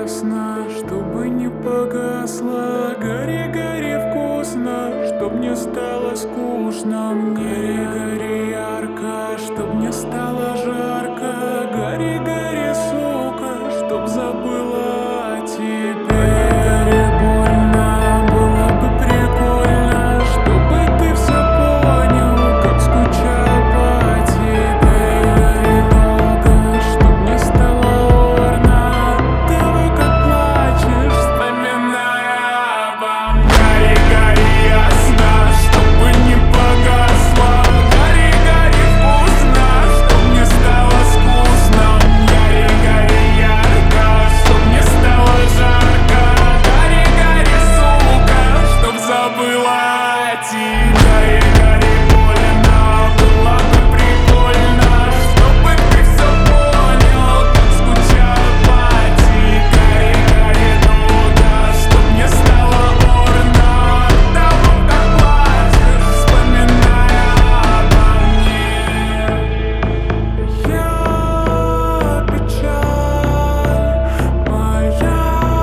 ясно, чтобы не погасло. Гори, гори вкусно, чтоб не стало скучно мне. Гори ярко, чтоб не стало жарко. Гори, гори, сука, чтоб забыла о тебе. Гори больно, было бы прикольно, чтобы ты все понял, как скучаю по тебе. Гори долго, чтоб не стало орно того, как плачешь, вспоминая обо мне. Гори, гори ясно, чтобы не погасло. Гори, гори вкусно, чтоб не стало скучно. Гори, гори ярко, чтоб не стало жарко. Гори, гори, сука, чтоб забыла о тебе. Гори, гори больно, было бы прикольно, чтобы ты все понял, как скучаю по тебе. Гори, гори долго, чтоб не стало орно того, как плачешь, вспоминая обо мне. Я печаль, моя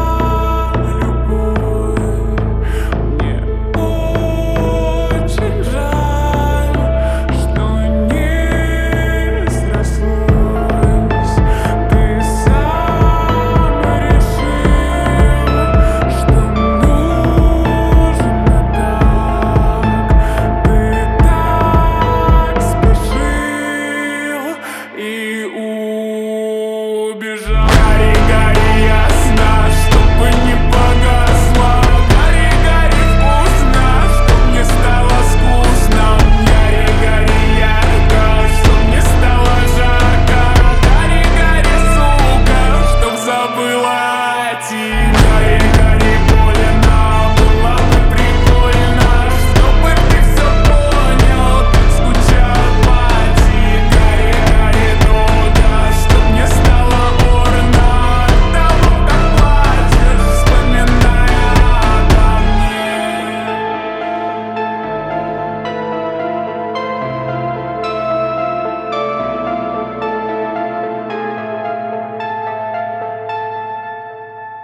любовь. Мне очень жаль, что не срослось. Ты сам решил, что нужно так. Ты так спешил и убежал. Гори,